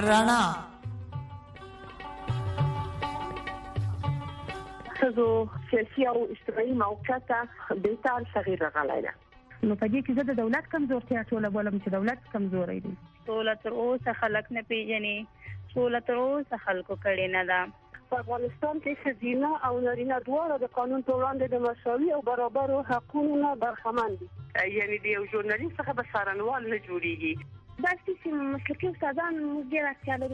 رڼا څو سیاسي او اجتماعي موقعیت به تل تغیر راغلی ده. نو په دې کې زه د دولت کمزورتیا ټوله بولم چې دولت کمزوري دی. سوله تر اوسه خلک نه پیژني، سوله تر اوسه خلکو کړي نه ده. په افغانستان کې ښځینه او نارینه دواړه د قانون په وړاندې د مساوي او برابرو حقونو نه برخمن دي. یعنی د یو ژورنالیست څخه به څارنوال نه جوړیږي. دا چې مسلکي استادان موږ ډېر اړتیا لرو.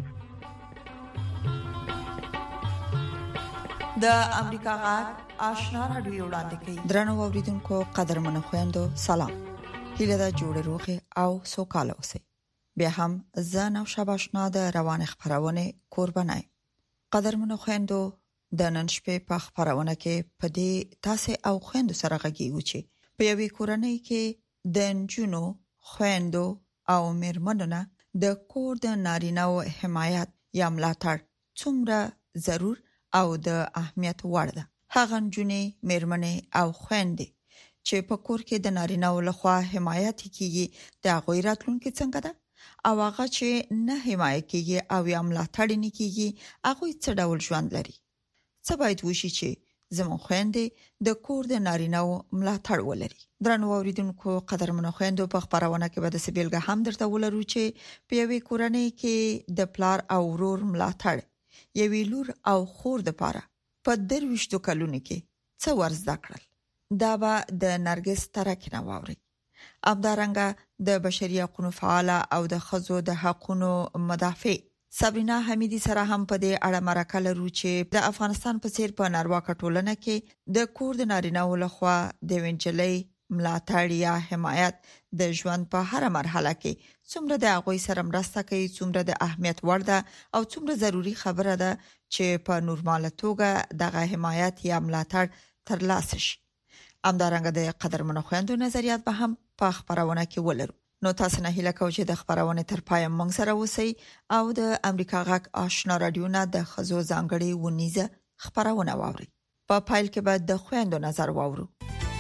د امریکا غږ آشنا رادیو وړاندې کوي. درنو اوریدونکو قدرمنو خويندو سلام. هیله دا جوړه روغه او سوکاله اوسئ. بیا هم زه نو شباشنا د روان خبرونه قربانای. قدرمنو خويندو د نن شپې په خبرونه کې پدې تاسو او خويندو سره غږیږو چې په یوې کورنۍ کې د نجونو خويندو او میرمنو د کور د نارینه‌و حمایت یا ملاتړ څومره ضرور او د اهمیت وړ ده. هغه نجونې میرمنې او خويندې چې په کور کې د نارینه‌و لخوا حمایت کیږي د غوړ راتلونکو څنګه ده او هغه چې نه حمایت کیږي او یا ملاتړ نه کیږي هغه څه ډول ژوند لري. څه باید وشي چې زموږ خويندې د کور د نارینه‌و ملاتړ ولري. درنو اوریدونکو قدرمنو خويندو په خبرونه کې به د سبیلګه هم درته ولرو چې په یوې کورنۍ کې د پلار او ورور ملاتړ یوې لور او خور د پاره په 23 کلونو کې څو ورځ دکړل. دا به د نرګس ترکینه واوري. ابدارنګه د بشري حقوقو فعاله او د خزو د حقوقو مدافع صبرینا حمیدی سره هم په دې اړه مرکه لرو چې د افغانستان په څیر په نارواکه ټولنه کې د کور د نارینه‌و لخوا د وینجلۍ ملاتړ یا حمایت د ژوند په هر مرحله کې څومره د هغوی سره مرسته کوي، څومره د اهمیت وړ ده او څومره ضروری خبره ده چې په نورماله توګه دغه حمایت یا ملاتړ ترلاسه شي. همدارنګه د قدرمنو خويندو نظریات به هم په خبرونه کې ولرو. نو تاسو نه هیله کوم چې د خبرونه تر پای موږ سره اوسئ او د امریکا غږ آشنا رادیو نه د خزو ځانګړي ونیزه خبرونه واوري. په پایل کې به د خويندو نظر واورو.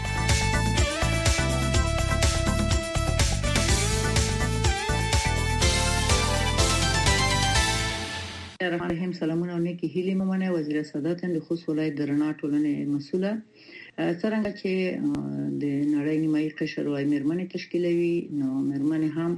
الرحمن الرحیم. سلامونه او نیکی هیله ممنه. وزیر سعادت د خصوص ولایت د رڼا ټولنې مسوله څنګه چې د نړۍ نیمایي قشر وای مرمنې تشکیلوي، نو مرمنې هم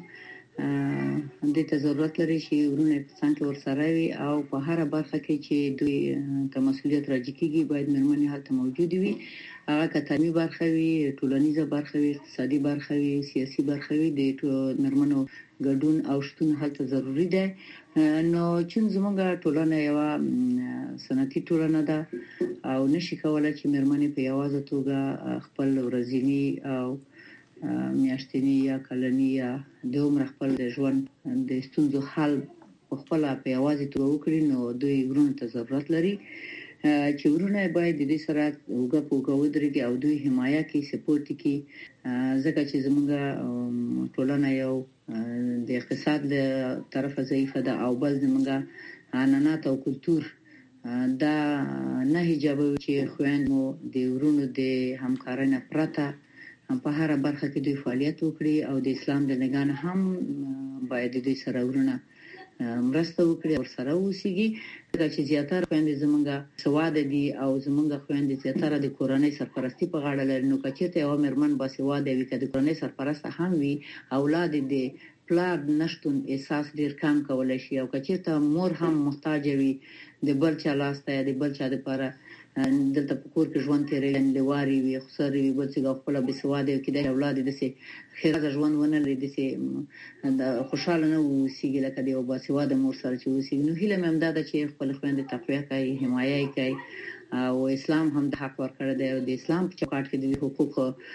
د ته ضرورت لري چې ورونه څنګه ورسره وي او په هر برخه کې چې دوی ته مسولیت راځي کیږي باید مرمنې هلته موجود وي. هغه کتامي برخه وي، ټولنیزه برخه وي، اقتصادي برخه وي، سیاسي برخه وي. د مرمنو ګډون او شتون هلته ضروری دی. نو چې زموږه ټولنه یو سنتي ټولنه ده او نشي کولای چې مرمنې په یوازې توګه خپل ورځنی او میاشتنی یا کلنی یا د عمر خپل ژوند د ستونزو حل خپل په یوازې توګه وکړي. نو دوی ورونو ته ضرورت لري چې ورونه باید د دې سره وګړو ودرېږي او دوی حمایت کوي، سپورټ کوي. ځکه چې زموږه ټولنه یو د اقتصاد له طرفه ضعیفه ده او بل زموږه عنعنات او کلچر دا نه حجابوي چې خويندو د ورونو د همکارانه پرته په هر برخه کې دوی فعالیت وکړي او د اسلام د نگاه هم باید دوی سره ورونه مرسته وکړي او سره اوسېږي. دا چې زیاتره خويندې زمونږه سواد دي او زمونږه خويندې زیاتره د کورنۍ سرپرستی په غاړه لري. نو کچته یو مرمن باسواد وي کده کورنۍ سرپرست هم وي، اولاد دي پلار نشټون احساس ډیر کم کولای شي او کچته مور هم محتاج وي د بل چا لاسته یا د بل چا لپاره دلته په کور کې ژوند تیرې لواري وي خسرې وي بل څه خپل به سواده کې د اولاد د سي خیرات ژوند ونه لري د سي خوشاله نه وسیږي لکه دی او با سواده مور سره چې وسیږي. نو هیله مې امداد چې خپل خويندې تقویه کوي، حمایت کوي او اسلام هم د حق ورکړی دی او د اسلام په چوکاټ کې د حقوق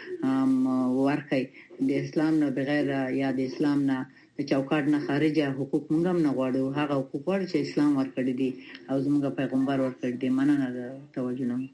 ورکړي. د اسلام نه بغیر یا د اسلام نه د چوکاټ نه خارجه حقوق موږ هم نه غواړو. هغه حقوق چې اسلام ورکړي دي او زموږ پیغمبر ورکړي دي. مننه د توجه نه.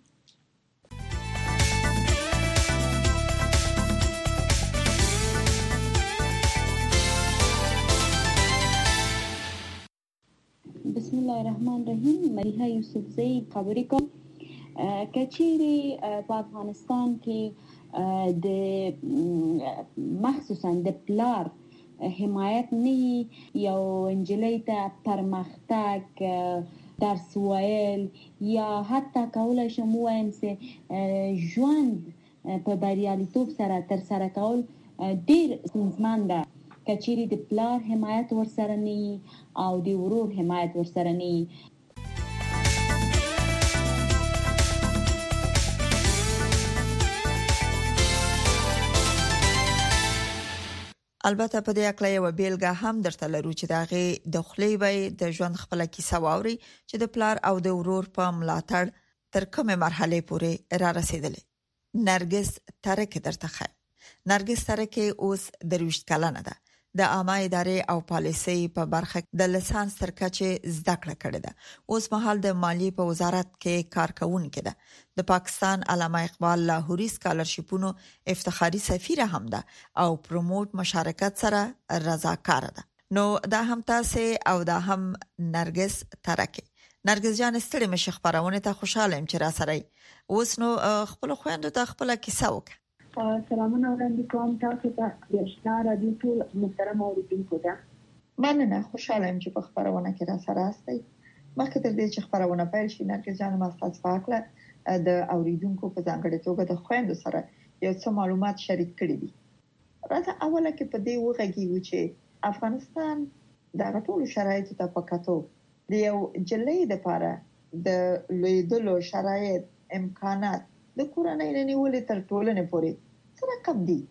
بسم الله الرحمن الرحیم. مریحه یوسفزئی خبرې کوم. کچېری په افغانستان کې د مخصوصا د پلار حمایت نه یو انجلۍ ته پرمختګ درس ویل یا حتی کولای شم وایم چې ژوند په بریالیتوب سره تر سره کول ډیر ستونزمن ده که چیرې د پلار حمایت ورسره نه او د ورور حمایت ورسره نه. البته په دې اکله یو بیلګه هم درته لرو چې داغه د خلی وي د ژوند خپل کیسه واوري چې د پلار او د ورور په ملاتړ تر کومه مرحله پورې را رسیدلې. نرګس ترکه درته خای. نرګس ترکه اوس درويشت کلنه ده. د عامه ادارې او پالیسي په برخه د لیسانس تر کچه زده کړه کړې ده. اوس مهال د مالیې په وزارت کې کارکونکې ده. د پاکستان علامه اقبال لاهوري سکالرشپونو افتخاري سفیر هم ده او پروموټ مشارکت سره رضاکار ده. نو دا هم تاسو او دا هم نرګس ترکه. نرګس جان ستړي مشه خبرونه ته خوشاله يم چې را سره اوس نو خپل خويندو ته خپل کیسه وکړه. سلامونه وړاندې کوم تاسو ته د آشنا رادیو ټول محترم اوریدونکو ته. مننه، خوشاله یم چې په خبرونه کې را سره استئ. مخکې تر دې چې خبرونه پیل شي نرګس جان ما تاسو پاکله د اوریدونکو په ځانګړي توګه د خويندو سره یو څه معلومات شریک کړي دي. راځه اوله کې په دې وغږیږو چې افغانستان د ټولو شرایطو ته پکاتو د یو جلې لپاره د لیدلو شرایط امکانات د کورنۍ نه نیولې تر ټولنې پورې سره کم دي.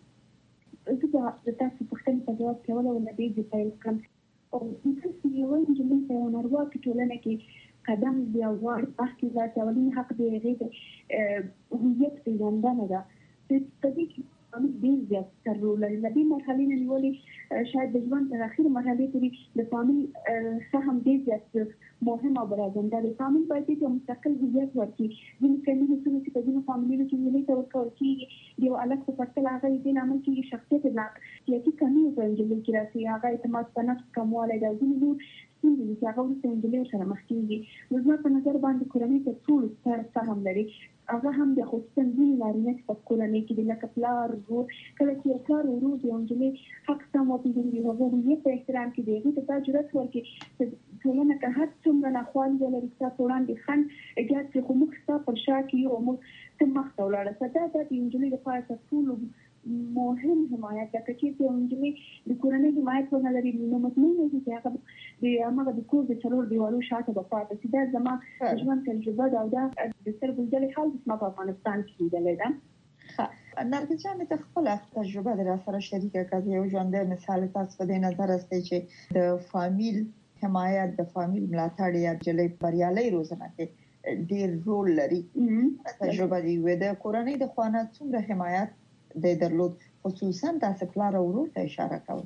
زه تاسو په خپل جواب کې ولې نه دی پیل کوم او تاسو یو انجلۍ په ناروا کې ټولنه کې قدم دی او وخت ذات اولین حق دی غیږ هویت پیژندنه ده. په دې کې ډیر زیات تر ولې د مرحلې نه نیولې شاید د ژوند تر اخیری مرحلې پورې د فامیل سهم ډیر زیات مهمه برابر ده. د فامیل باید چې مستقل هویت ورکړي. د فامیل چې په دې فامیل کې ویلې ته ورکول کیږي یو الګ په پټل هغه دې نامه کې شخصیت نه چې کمی په انجلۍ کې راځي هغه اعتماد په نفس کمواله د ځینو څنګه چې هغه د انجلۍ سره مخ کیږي. نو په نظر باندې کورنۍ ته ټول ستر سهم لري. هغه هم د خصوصي لارې په کورنۍ کې د لکپلار ورو کله چې کار ورو د انجلۍ حق سم او د هغه هویت په احترام کې دی ته تجربه ورکړي ټولنه که هر څومره نه خوان ولري تاسو وړاندې خان اجازه چې خو موږ تاسو پر شاکي او موږ ته مخته ولاړه ساده د انجلۍ لپاره ټول مهم حمایت د کچې انجلۍ د کورنۍ حمایت ونه لري نو مطمئن دي چې هغه د کور د څلور دیوالو شاته په پاتې سي دا زما ژوند تجربه دا د سر بلدلې حال په افغانستان کې ده. نرګس جان ته خپل تجربه در سره شریکه کړئ. یو ژوندۍ مثال تاسو په دې نظر استئ چې د فامیل حمایت د فامیل ملاتړ یا جلې بریالي روزنه کې ډیر رول لري. تجربه دی و د کورنۍ د خوانه څومره حمایت د درلود خصوصا تاسو پلار او ورور ته اشاره کوم.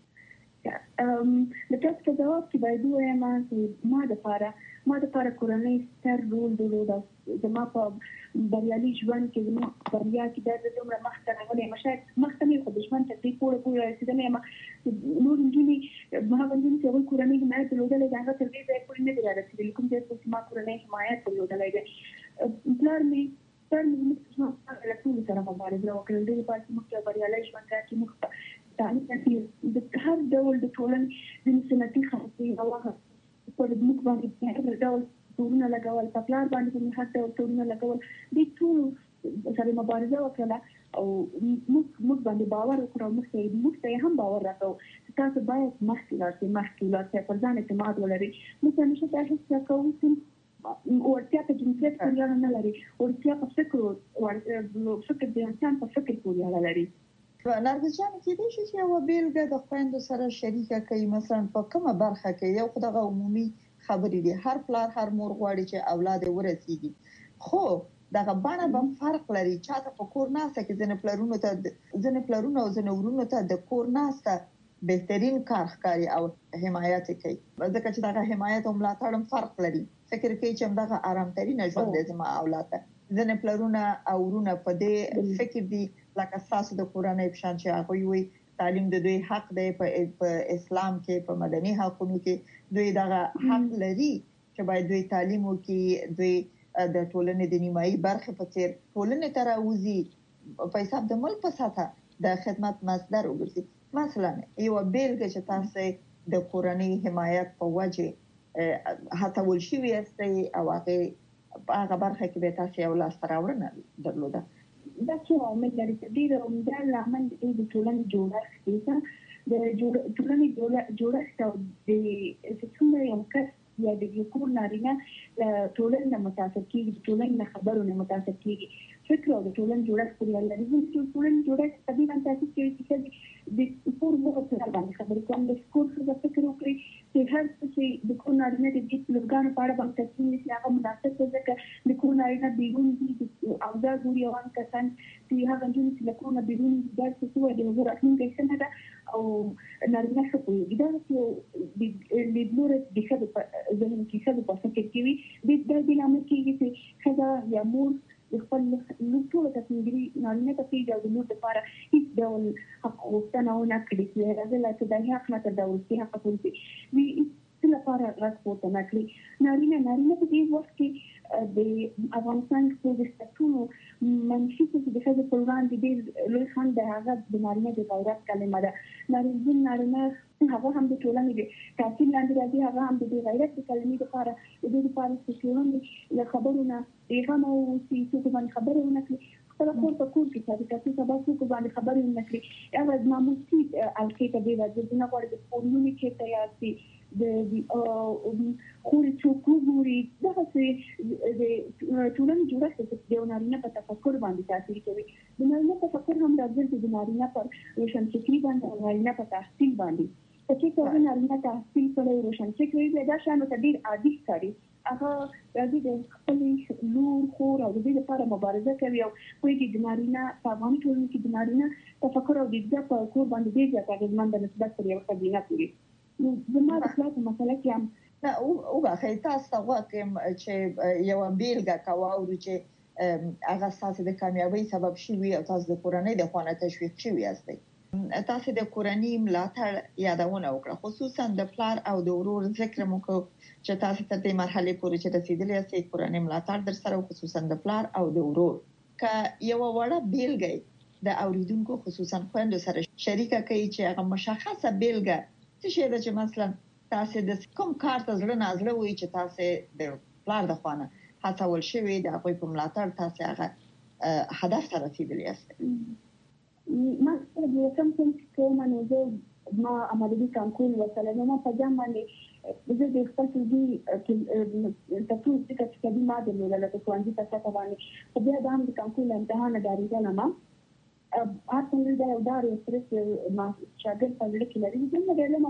د تاسو په جواب کې باید وایم چې ما د لپاره کورنۍ ستر رول درلود. زما په بریالي ژوند کې زما بریا کې د دومره مخته راغلې مشاهد مخته نه خو د ژوند ته پوره رسیدلې ما نور انجلۍ ما باندې چې کورنۍ حمایت درلودلې دا هغه تر دې ځای پورې نه دی رسیدلې کوم چې ما کورنۍ حمایت درلودلې ده. پلار مې له ټول سره مبارزه وکړه د پاتې مخکې بریالي ژوند راکې مخته تعلیم د هر ډول د ټولنې د سنتي خاصي هغه په موږ باندې هر ډول تورونه لګول په پلان باندې هر ډول تورونه لګول د ټول سره مبارزه وکړه او موږ باندې باور وکړو موږ ته هم باور راکړو تاسو باید مخکې لاړ پر ځان اعتماد ولرئ. موږ همیشه تاسو کوو ورتیا په جنسیت پورې نه لري ورتیا په فکر د انسان په فکر پورې اړه لري. نرګس جان کې دې چې یو بیلګه د خويندو سره شریکه کوي مثلا په کومه برخه کې یو خدغه عمومي خبرې دي هر پلار هر مور غواړي چې اولاد ورسیږي خو دغه باندې به فرق لري چاته په کور ناسه کې ځنه پلارونو او ځنه ورونو ته د کور ناسه بهترین کار ښکاري او حمایت کوي ځکه چې دغه حمایت او ملاتړ فرق لري. فکر کوي چې دغه آرامترین ژوند د زما اولاد ځنه پلارونه او ورونه په دې فکر دي لکه تاسو د قرآن په شان چې هغه وي تعلیم د دوی حق دی په اسلام کې په مدني حقوقو کې دوی دغه حق لري چې باید دوی تعلیم وکړي دوی د ټولنې د نیمایي برخه په څیر ټولنې ته راوځي په حساب د ملک په ساته د خدمت مصدر وګرځي. مثلا یو بیلګه چې تاسو د کورنۍ حمایت په وجه هڅول شوی استي او هغه برخه کې به تاسو یو لاس راوړنه درلوده. دا چې عامل لري ډیر عمده لامل د ټولنې جوړښت دی. د ټولنې جوړښت او د څومره یو کس یا د کور نارینه ټولنه متاثر کیږي، ټولنه خبرونه متاثر کیږي، فکر او د ټولنې جوړښت پورې اړه لري. چې ټولنې جوړښت طبيعي تاسیس کوي چې د کور مو په اړه باندې خبرې کوم، د کور څه فکر وکړي چې هر څه چې د کور نارینه د دې لورګانو په اړه باندې تصمیم نیسي هغه مناسب دی، ځکه د کور نارینه بیرون دي او دا ګوري او کسان چې هغه جون چې له کور نه بیرون دي دا څه څه د هغه راتلونکي څنګه ده او نارینه څه کوي. دا چې د لور د ښځې په ځینې کې ښځې په فکر کې وي د دې لامل کېږي چې ښځه یا مور خپل نو ټول تصمیمګری نارینه ته پیدا د نور لپاره هیڅ ډول حق غوښتنه نه کړي چې راځي چې د حق نه تر دا ورسې حق پولیسي وی څه لپاره راځي نه کړی. نارینه په دې وخت کې د افغانستان په ستونو منفي څه د ښځې په وړاندې ډېر لوی خنډ دی. هغه د نارینه د غیرت کلمه ده. نارینه هغه هم د ټولنې د تاثیر لاندې راځي، هغه هم د غیرت کلمې لپاره د دې لپاره چې ټولنې له خبرونه پیغام او چې باندې خبرې ونکړي خپل کور په کور کې چې سبا څوک باندې خبرې ونکړي یا معمولی الکې ته دی راځي نه غواړي د فورمونی کې تیارسي د خوري چوکوري دغه څه د ټولنې جوړښت د نارینه په تفکر باندې تاثیر کوي. د نارینه په تفکر هم راځي د نارینه په روشنفکري باندې او نارینه په تحصیل باندې چې څنګه نارینه تحصیل کوي روشنفکري دا شانو ته ډیر عادي ښکاري. هغه راځي د خپل لور خور او د دې لپاره مبارزه کوي او کوي د نارینه په افغان ټولنه کې د نارینه تفکر او د دې په کور باندې ډیر ځکه د نسبت لري او خبرونه کوي. نو زموږ د خلاص مسله کې هم او هغه تاسو غواړم چې یو بیلګه کاوه چې هغه تاسو د کامیابی سبب شوی او تاسو د کورنۍ د خوانه تشویق شوی یاستئ. تاسو د کورنۍ ملاتړ یادونه وکړه، خصوصا د پلار او د ورور ذکر مو کو چې تاسو ته د مرحله پورې چې رسیدلې یاستئ کورنۍ ملاتړ در سره خصوصا د پلار او د ورور ک یو وړه بیلګه د اوریدونکو خصوصا خويندو سره شریکه کوي چې هغه مشخصه بیلګه څه شي ده چې مثلا تاسو د کوم کار ته زړه نازله وي چې تاسو د پلار د خوانه هڅول شوی د هغه په ملاتړ تاسو هغه هدف ته رسیدلی یاست. ما څه د کوم څه کومه نه ما عملي کانکور وسله نو ما په ځم باندې زه د خپل دې تاسو چې کدي ما د لوړه ته کوانځي تاسو ته باندې په دې باندې کانکور امتحان داري نه ما اته دا یو داري سره ما شاګرد په لړ کې لري چې موږ له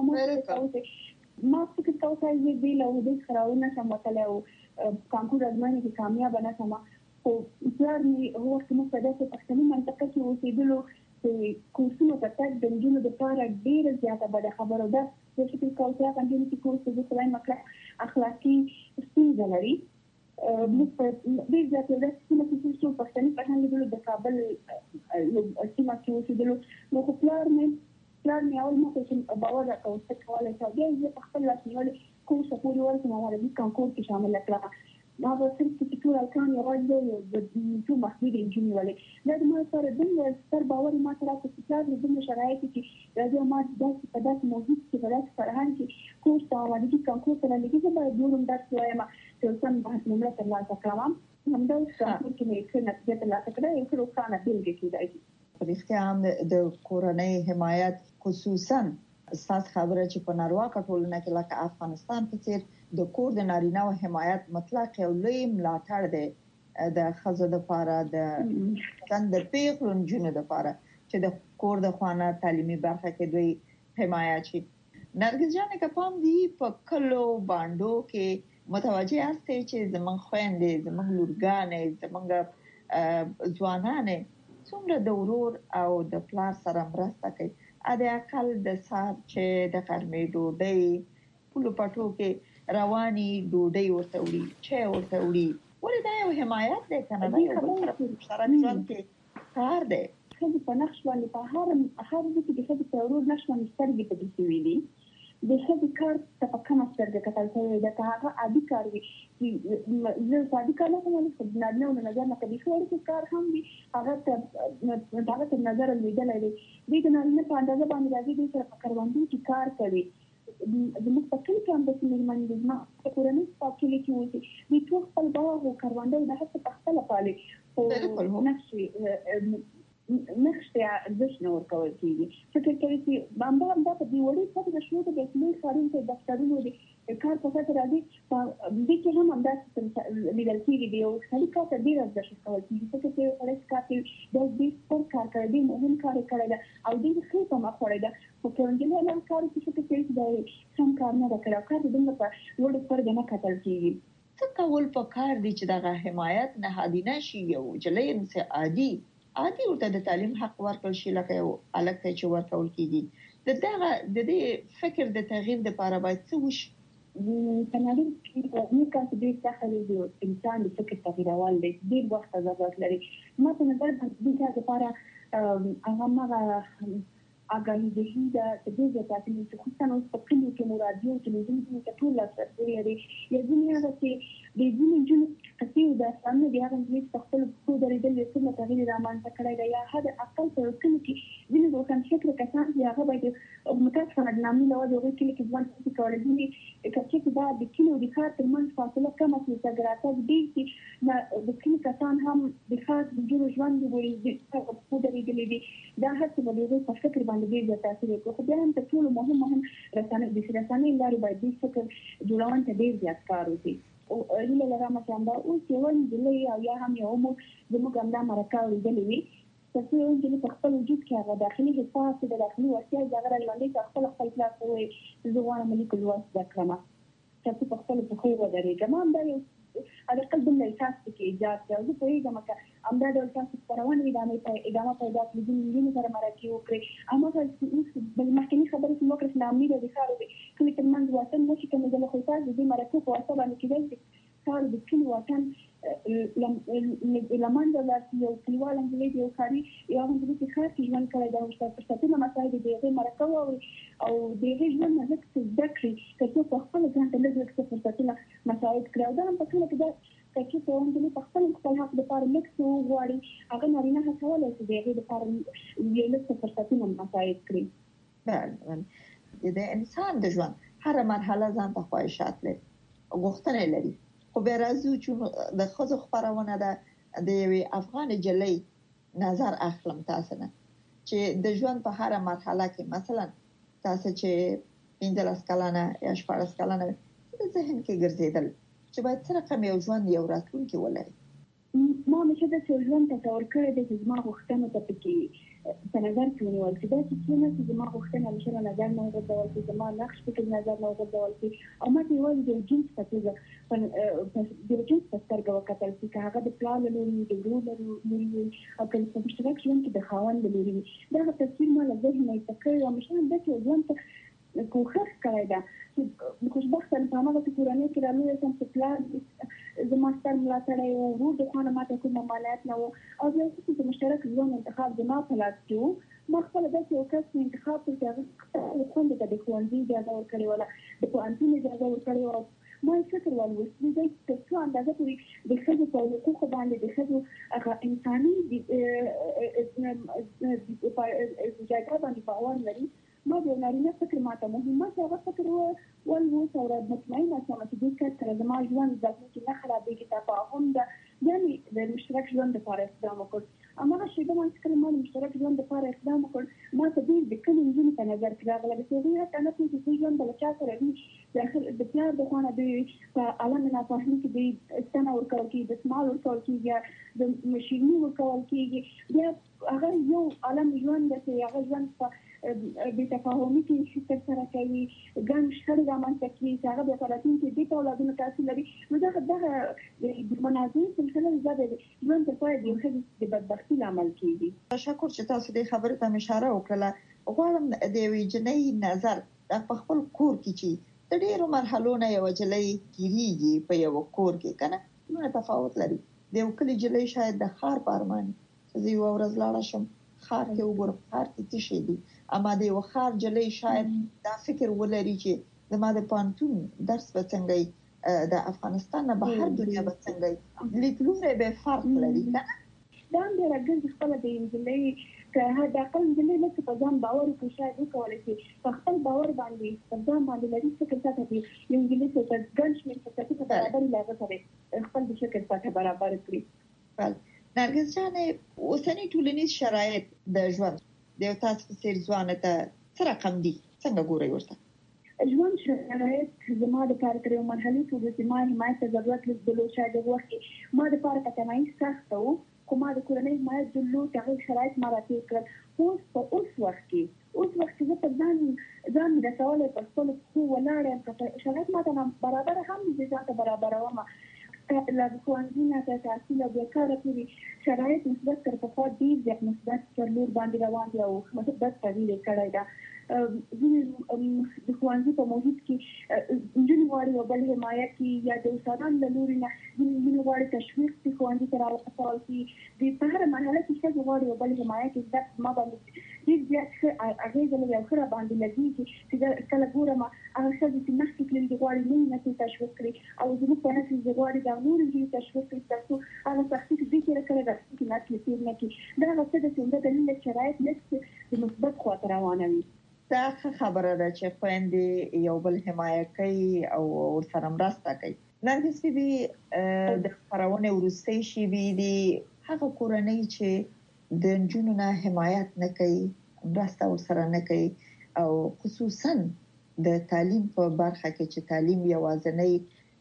ما فکر کوم چې دې له دې خراونه سمته او کانکور ازمایي کې کامیاب نه سم او ځارني هو کوم څه د پښتني منطقه کې اوسېدلو چې کورسونه په تک د جنونو د لپاره ډېر زیاته بد خبره ده چې فکر کوم چې هغه دې کورس د ځای مکه اخلاقی ستونزه لري. موږ په دې ځکه چې موږ چې پښتني په هغه ډول د کابل سیمه کې اوسېدلو نو پلان مې اول مخ چې باور راکاو چې کولای شي چې په خپل لاس نیول کورس پورې ورته مهارتي کانکور کې شامل کړه. دا به څنګه چې ټول کان یو ځای د ټول محدود انجینر ولې دا د ما سره د ستر باور ما سره چې څار د شرایط کې راځي ما د په داسې موجود کې ولې فرهنګ کې کورس او د کانکور سره لګي چې به دورم درس وایم چې څنګه به نمبر ترلاسه کړم. همدا څنګه چې مې څنګه ترلاسه کړم یو څه روښانه بیلګه کېدای شي. په دې هم د کورنۍ حمایت خصوصا اساس خبره چې په نارواکه ټولنه کې لکه افغانستان په څیر د کور د نارینه او حمایت مطلق یو لوی ملاتړ دی د خزو د لپاره د پیغلو جنونو د لپاره چې د کور د خوانه تعلیمي برخه کې دوی حمایت شي. نرګس جان که پام دی په کلو باندې کې متوجه است چې زمون خويندې زمون لورګانې زمون ځوانانې څومره د ورور او د پلار سره مرسته کوي. ا د اقل د سار چې د غرمې ډوډۍ پلو پټو کې رواني ډوډۍ ورته وړي چې ورته وړي ولې دا یو حمایت دی کنه دا یو سره ژوند کې کار دی. خو په نقش باندې په هر ځکه چې د ورور نشو مسترګې په دې ویلي د هغې کار ته په کومه سترګه کتل شوی ده، که هغه عادي کار وي چې زه عادي کار نه کوم خو د نارینه نظر نه کوي، خو اړیکې کار هم وي هغه تر نظر لوېدلی دی. دوی د نارینه په اندازه باندې راځي، دوی سره په کروندو کې کار کوي. زموږ په کلي کې هم داسې مېرمنې دي، زما په کورنۍ په کلي کې اوسي، دوی ټول خپل باغ او کرونده د هڅه په خپله پالي، خو نقشې ارزښت نه ورکول کېږي. فکر کوي چې همدا په دې وړې سطحې د شنو د لوی ښارونو کې دفترونو د کار په سطحه راځي، په دې کې هم همداسې لیدل کېږي. د یو سړي کار ته ډېر ارزښت ورکول کېږي. فکر کوي سړی چې کار کوي دا ډېر ستر کار کوي، ډېر مهم کار یې کړی ده او ډېر ښه په مخ وړی ده. خو که نجلۍ هغه کار وکړي فکر کوي چې دا سم کار نه ده کړی او کار د دومره په لوړې سترګې نه کتل کېږي. څه کول پکار دي چې دغه حمایت نهادینه شي، یو نجلۍ انسه عادي ورته د تعلیم حق ورکړل شي لکه یو هلک ته چې ورکول کېږي. د دې فکر د تغییر لپاره باید څه وشي؟ په نړۍ کې موږ کار ډېر سخت دی، انسان د فکر تغییرول دی، ډېر وخت ضرورت لري. ما په نظر باندې د کار لپاره هغه اګاهي دهي دا د دې ځاتې چې خصوصا اوس په کلیو کې مرادیو تلویزیون کې ټول لاسرسي لري. یا ځینې هغه چې د ځینې جنونو کثیر د سامنے د هغه انګلیس په خپل خو درېدل یې څومره تغییر رامنځته کړی دی، یا هغه اقل په کلیو کې ځینې روښان فکره کسان چې هغه باید متاسفانه د نامي له وجې هغوی کلي کې ژوند کوي کولی ځینې کچې چې دا د کلي او د ښار ترمنځ فاصله کمه کړي، تګ ډېر چې د کلي کسان هم د ښار د ډېرو ژوند خو درېدلي دي. دا هر څه به د هغوی په فکر باندې ډېر زیات تاثیر وکړي. خو بیا هم تر ټولو مهم رسنۍ لارې باید دې فکر جوړونې ته ډېر زیات کار وکړي. هیله لرم چې همدا اوس یوه نجلۍ او یا هم یو عمر زموږ همدا مرکه اورېدلې وي، تر څو یو نجلۍ په خپل وجود کې هغه داخلي حساس د داخلي وړتیا د هغه راژوندۍ کړه، خپل پلار ته ووایي چې زه غواړم لیکل لوست زده کړم، تر څو په خپلو پښو ودرېږم. همدا یو حداقل دومره احساس پکې ایجاد کړي او زه پوهېږم که همدا ډول تاسو خپرونې ادامه پیدا کړي، ځینې نجونې سره مرکې وکړي. هماغه مخکیني خبرې چې مو وکړې چې نامي ده د ښار د کلي ترمنځ واټن وشي، که نجلۍ خو تاسو د دې مرکو په واسطه باندې کېدای شي ښار د کلي واټن له منځه ولاړ شي. یو کلیواله نجلۍ د یو ښاري یو هغه نجلۍ چې ښار کې ژوند کړی ده ورته فرصتونه مساعد د هغې مرکه واوري او د هغې ژوند نه لږ څه زده کړي، تر څو په خپله ځان ته لږ څه فرصتونه مساعد کړي. او دا هم په ټوله کې دا که څه نجلۍ په خپل حق لپاره لږ څه وغواړي، هغه نارینه هڅولی چې د هغې لپاره یو لږ څه فرصتونه مساعد کړي. بله، د انسان د ژوند هره مرحله ځان ته خواهشات لري، غوښتنې لري، خو بیا راځو چې د ښځو خپرونه ده د یوې افغان نجلۍ نظر اخلم تاسو نه چې د ژوند په هره مرحله کې مثلا تاسو چې 15 کلنه یا 14 کلنه د ذهن کې ګرځیدل چې باید څه رقم یو ژوند یو راتلونکی ولري. ما همیشه د ژوند تصور کړی دی چې زما غوښتنو ته پکې په نظر کې ونیول شي. داسې څه نه چې زما غوښتنې همیشه له نظر نه وغورځول شي، زما نقش پکې نظر نه وغورځول شي او ما ته یوازې د یو جنس په توګه د یو جنس په سترګه وکتل شي، که هغه د پلار له لوري د ورور له لوري او که په مشترک ژوند کې د خاوند له لوري. دغه تصویر ما له ذهنه ایسته کړی او همیشه همداسې یو ژوند ته کوښښ کړی ده چې خوشبخته په هماغسې کورنۍ کې رالویه شم چې پلار زما ستر ملاتړی و، ورور د خوا نه ما ته کوم ممانعت نه و او بیا چې مشترک ژوند انتخاب زما په لاس کې و. ما خپله داسې یو کس انتخاب کړ چې هغه خپلې خویندې ته د ښوونځي اجازه ورکړې وله، د پوهنتون اجازه ورکړې وه. ما یې فکر ولوست دی تر څو اندازه پورې د ښځو په حقوقو باندې د ښځو هغه انساني جایګاه باندې باور لري. ما د نارینه فکر ماته مهم، ما چې هغه فکر ولوست او مطمئنه شوم چې دې کس سره زما ژوند راتلونکي نه خرابېږي، تفاهم ده، یعنې د مشترک ژوند لپاره اقدام وکړ. هماغه شېبه باندې چې کله ما د مشترک ژوند لپاره اقدام وکړ، ما ته ډېر د کلي نجونې په نظر کې راغله چې هغوی حتی نه پوهېږي چې ژوند به له چا سره وي. د پلار د خوا نه دوی په عالم ناپوهي کې دوی ستنه ورکول کېږي، دستمال ورکول کېږي، یا د شیریني ورکول کېږي. بیا هغه یو عالم ژوند دی چې هغه ژوند په بې تفاهمي کې ترسره کوي، ګڼ شخړې رامنځته کړي چې هغه بیا په راتلونکي کې دې ته اولادونو تاثیر لري. نو دغه د منازعې سلسله دا د ژوند تر پایه د یو ښځې د بدبختي لامل کېږي. تشکر چې تاسو دې خبرې ته اشاره وکړله. غواړم د یوې جنۍ نظر په خپل کور کې چې د ډېرو مرحلو نه یوه نجلۍ تېرېږي په یو کور کې که نه څومره تفاوت لري. د یو کلي نجلۍ شاید د ښار په ارمان چې زه یوه ورځ لاړه شم خار کې وګورم خار کې څه شي دي اما د یو خار جلې شاید دا فکر ولري چې زما د پانتون درس بڅنګي د افغانستان نه بهر دنیا بڅنګي لیدلوره به فرق لري دا هم راګر خپل د انجلۍ که دا کوم انجلۍ نه په ځان باور کوي شاید وکولای شي په خپل باور باندې په ځان باندې لري څه کې ساتي یو انجلۍ چې ګنشمن په تاسو برابر لاګه سره خپل د شکل سره برابر کړی. بل نرګس جانې اوسنی ټولنیز شرایط د ژوند د تاسو په سر ځوانه ته څه رقم دي څنګه ګوري ورته ژوند شرایط زما د کار کړو مرحله ټول د ما حمایت ضرورت لیدلو شاید وخت ما د کار کتنای سخت وو کومه د کورنۍ حمایت دلو ته شرایط مراتب کړل اوس وخت کې زه په ځان د سوال په خپل خو ولاړم چې شرایط ماته برابر هم دي ځکه برابر ومه لا کوانځینه ته تاسو له کار کوي شرایط مثبت تر په خوا دي د مثبت ترلور باندې روان دي او مثبت تغییر کړی دا د کوانځي په موجود کې جنو واړي او بل حمایت کې یا د استادان له لوري نه جنو واړي تشویق د کوانځي تر اړتیا کې د په هر مرحله کې چې واړي او بل حمایت کې د ما باندې دې هغه د یو خره باندې لګي چې کله ګورم هغه څه چې مخکې کړي د واړي نه تشویق کړي او زموږ په نفس د واړي د نور دې تشویق کړي تاسو هغه څه چې دې کې راکړه د کې نه کېږي نه کې دا څه د څنګه د شرایط نشته د مثبت خاطر روانه وي دا خبره ده چې خويندې یو بل حمایت کوي او ورسره مرسته کوي نرګس بي د خبرونه ورسته شي بي دي هغه کورنۍ چې د جنونو نه حمایت نه کوي مرسته ورسره نه کوي او خصوصا د تعلیم په برخه کې چې تعلیم یوازنۍ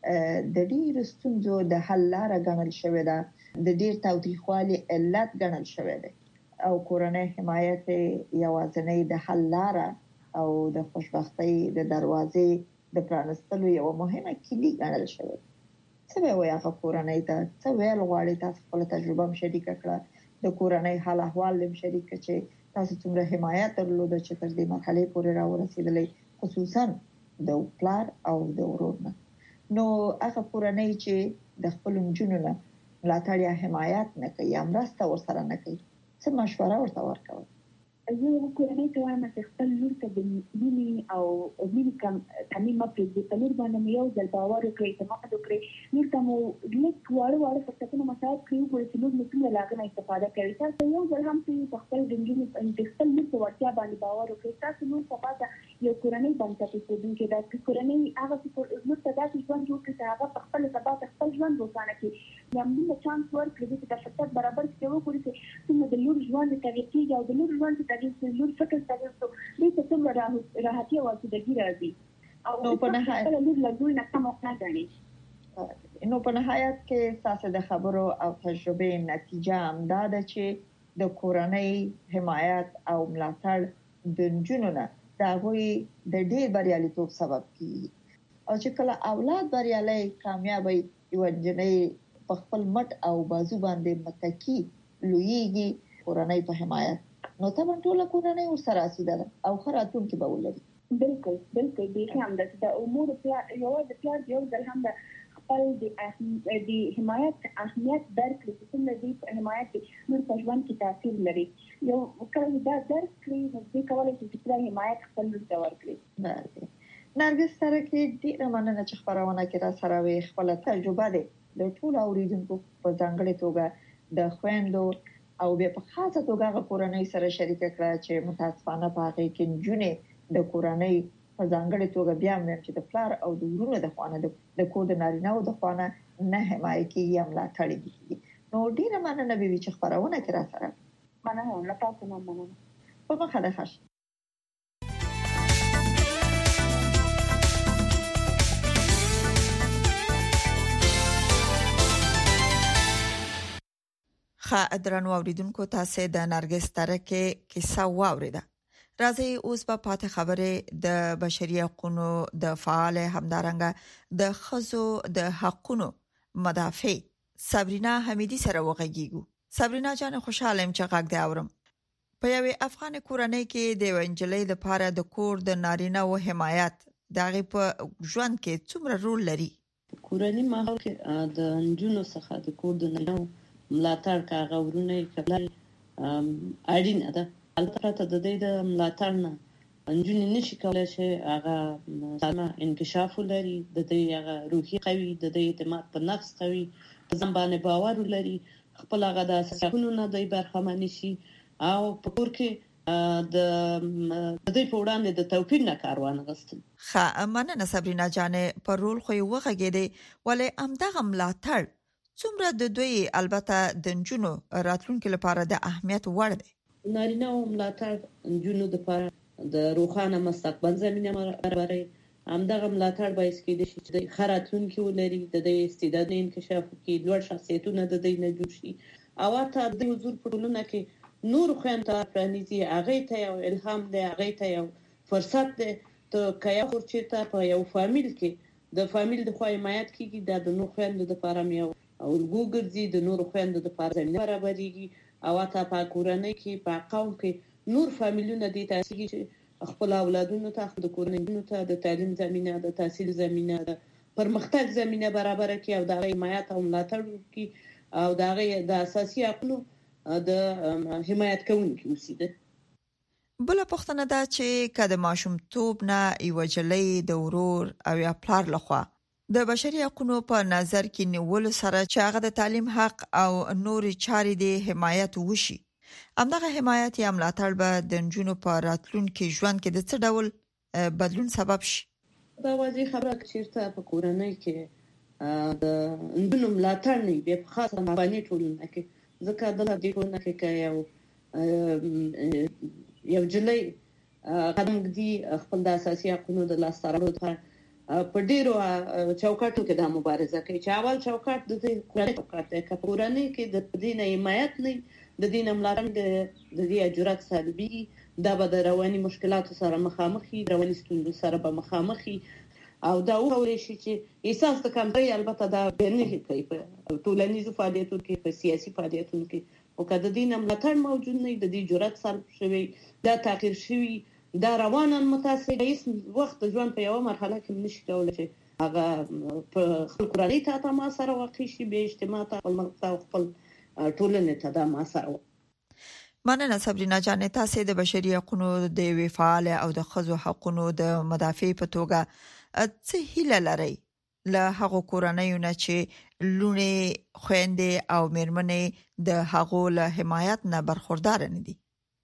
د ډیر ستونزو د حل لار غنل شوې ده د ډیر تاوتریخوالي علت غنل شوې ده او کورنۍ حمایت یوازنۍ د حل لار او د خوشبختۍ د دروازې د پرانستلو یو مهمه کلی غنل شوې څه به وایي هغه کورنۍ ته څه ویل غواړي تاسو خپل تجربه شریک کړه د کورنۍ حال احوال لم شریک چې تاسو څومره حمایت درلود چې تر دې مرحله پورې راورسېدلې خصوصا د پلار او د ورور نه نو هغه کورنۍ چې د خپل جنونو ملاتړ یا حمایت نه کوي یا مرسته ورسره نه کوي څه مشوره ورته ورکوي زه کورنۍ ته وایم چې خپل لور ته د مینې او مینې کمی ما پرې د لور باندې یو ځل باور وکړي چې ما وکړي نور ته مو لیک وړ فرصتونه مساعد کړو چې نور مسله لاګنه استفاده کوي تاسو یو ځل هم په خپل دنګي د خپل لور په ورتیا باندې باور وکړي تاسو نور په پاته یو کورنۍ باندې چې د کورنۍ هغه نور ته داسې ژوند جوړ کړي هغه خپل سبا خپل ژوند روښانه کړي موږ چانس ورکړي چې د فرصت برابر کې وګورئ چې څنګه د لور ژوند تغیر کیږي او د لور ژوند تغیر لور فکر تغیر څو دې ته څومره راحتي او سوداګي راځي او په نهایت لور لګوي نه کوم نه غني نو په نهایت کې تاسو د خبرو او تجربه نتیجه هم دا ده چې د کورنۍ حمایت او ملاتړ د جنونو دا غوي د ډېر بریالیتوب سبب کیږي او چې کله اولاد بریالي کامیابی یو جنې په خپل مټ او بازو باندې متکی لویږي کورنۍ په حمایت نو ته ټول کورنۍ ورسره اسیده او خراتون کې به ولري بالکل به هم د امور یو د پیار یو د هم د خپل د حمایت اهمیت درک لري چې د حمایت نور په ژوند کې تاثیر لري یو کله دا درک لري چې کولای شي چې حمایت خپل ورته ورکړي نرګس سره کې ډیره مننه چې خبرونه کې را سره وي خپل تجربه ده د ټول اوریدونکو په ځانګړي توګه د خويندو او به په خاصه توګه کورنۍ سره شریک کړه چې متاسفانه په هغه کې جنې د کورنۍ په ځانګړي توګه بیا هم چې د پلار او د ورونو د خوانه د کور د نارینه او د خوانه نه حمایت کیږي عمل تړي نو ډیره مننه به چې خبرونه کې را سره مننه له تاسو نه مننه په مخه ده ښه درنو اوریدونکو تاسو د نرګس ترکه کیسه واوریده راځي اوس په پاتې خبره د بشري حقوقو د فعال همدارنګه د خزو د حقوقو مدافع صبرینا حمیدی سره وغږیږو صبرینا جان خوشاله يم چې غږ دی اورم په یوه افغان کورنۍ کې د ونجلۍ د پاره د کور د نارینه او حمایت دغه په ژوند کې څومره رول لري کورنۍ ماحول کې د انجونو څخه د کور د نارینه ملاتړ کاغورونه کبل اړینه ده. البته د دې د ملاتړ نه نجونې نشي کولای چې هغه سالمه انکشاف ولري، د دې هغه روحي قوي، د دې اعتماد په نفس قوي، په ځان باندې باور ولري، خپل هغه د اساساتو نه د برخمن شي او په کور کې د دې په وړاندې د توپیر نه کار وانغستل. خا مننه صبرینا جانې پر رول خو وغږېده، ولې امدغه ملاتړ څومره د دوی البته د نجونو راتلونکو لپاره د اهمیت وړ دی؟ نارینه او ملاتړ نجونو لپاره د روښانه مستقبل زمينه برابروي. همدغه ملاتړ باعث کېږي چې د خراتونکو ولري، د دې استعداد انکشاف کې لوړ شخصیتونه د دې نه جوړ شي او ته د حضور په ټولنه کې نور خوانته پرانیزي، هغه ته یو الهام دی، هغه ته یو فرصت دی. ته کیا خورچته په یو فامیل کې د فامیل د خوای حمایت کیږي، د نور خويندو د لپاره یو او ګوګرځي، د نور خويندو د لپاره زمينه برابرېږي او ته په کورنۍ کې په قوم کې نور فامیلونه دي تاسو چې خپل اولادونو ته د کورنۍ ته د تعلیم زمينه، د تحصیل زمينه، د پرمختګ زمينه برابر کړي او د حمایت او ملاتړ کړي او د اساسي حقوقو د حمایت کوونکي اوسېده. بل پښتنه دا چې کله ماشومتوب نه یو جلې د ورور او یا پلار لخوا د بشري حقوقو په نظر کې نیول سره چې هغه د تعلیم حق او نور چارې د حمایت وشي، همدغه حمایت یا ملاتړ به د نجونو په راتلونکي ژوند کې د څه ډول بدلون سبب شي؟ دا واضح خبره چې په کورنۍ کې د نجونو ملاتړ نه وي، په خاصه افغاني ټولنه کې، ځکه د دې ټولنه کې یو جلې قدم ګدي خپل د اساسي حقوقو د لاسته راوړلو په ډیرو چوکاټو کې د مبارزه کوي چې اول چوکاټ د دې چوکاټ دی، که کورنۍ کې د دې نه حمایت نه د دې ملاتړ د دې اجرات سلبي، دا به د رواني مشکلاتو سره مخامخي، رواني ستونزو سره به مخامخي او دا وړي شي چې احساس د کمزوري البته دا نه کوي په ټولنیزو فعالیتونو کې، په سیاسي فعالیتونو کې، او کله د دې ملاتړ موجود نه د دې جرأت سلب شوی، دا تغییر شوی، دا رواناً متاثر هیڅ وخت ژوند په یو مرحله کې نشي کولای چې هغه په خپل کورنۍ ته ما سره واقع شي، به اجتماع ته خپل ملت او خپل ټولنې ته د ما سره. مننه صبرینا جانې، تاسو د بشري حقوقو د وی فعال او د خزو حقوقو د مدافع په توګه څه هیله لرئ له هغو کورنیو نه چې لونې خويندې او میرمنې د هغو له حمایت نه برخوردار نه دي؟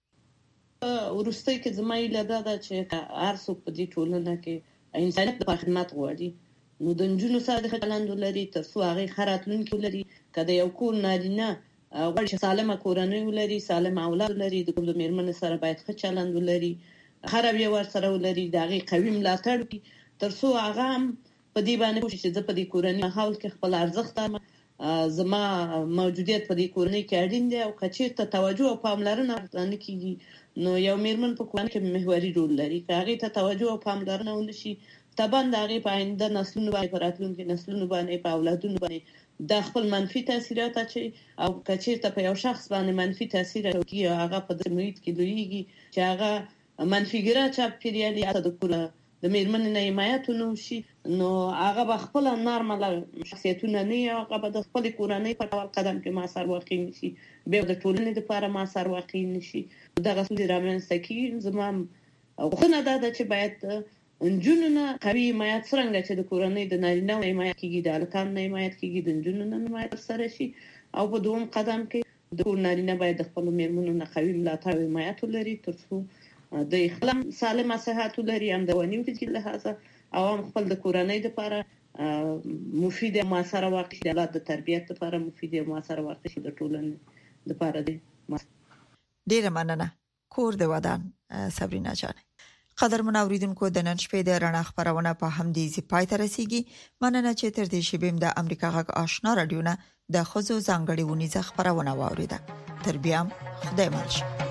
ورسته کې زمای له دا چې هر څوک په دې ټولنه کې انسانیت د خدمت غواړي، نو د نجونو سره د خلکو لري تر څو هغه خراتونکو لري، کله یو کور نارینه غواړي سالمه کورنۍ ولري، سالم اولاد لري، د کوم میرمن سره باید ښه چلند ولري، هر یو ور سره ولري، د هغه قوي ملاتړ کی تر څو هغه په دې باندې کوشش چې په دې کورنۍ ماحول کې خپل ارزښت زما موجودیت په دې کورنۍ کې اړین دی او کچې ته توجه او پاملرنه نه کیږي، نو یو میرمن په کورنۍ کې محوري رول لري. که هغه ته توجه او پاملرنه ونشي، طبعا د هغه په آینده نسلونو باندې، راتلونکي نسلونو باندې، په اولادونو باندې د خپل منفي تاثیرات اچي او کچې ته په یو شخص باندې منفي تاثیر کوي، هغه په دې محیط کې لویږي چې هغه منفي ګرا چاپیریال یا د کور د میرمن نه حمایت نو شي، نو هغه به خپل نارمل شخصیتونه نه، هغه به د خپل کورنۍ په ډول قدم کې ما سر واقع نشي، به د ټولنې لپاره ما سر واقع نشي. دغه څه رامنځته کیږي. زما غوښتنه ده چې باید نجونو نه قوي حمایت څنګه چې د کورنۍ د نارینه حمایت کیږي، د الکان نه حمایت کیږي، د نجونو نه حمایت سره شي، او په دوم قدم کې د کور نارینه باید د خپل میرمنو نه قوي ملاتړ او حمایت ولري تر څو د خپل سالمه صحت ولري، هم د ونیو د لحاظه او هم خپل د کورنۍ لپاره مفید او موثر واقع شي، د تربیت لپاره مفید او موثر واقع شي، د ټولنې لپاره دی. ډیره مننه. کور د ودان صبرینا جان. قدرمن اوریدونکو، د نن شپې د رڼا خبرونه په همدې ځای پای ته رسیږي. مننه چې تر دې شپې د امریکا غږ آشنا رادیو نه د خزو ځانګړي ونیزه خبرونه واوریده. تر بیا خدای مل.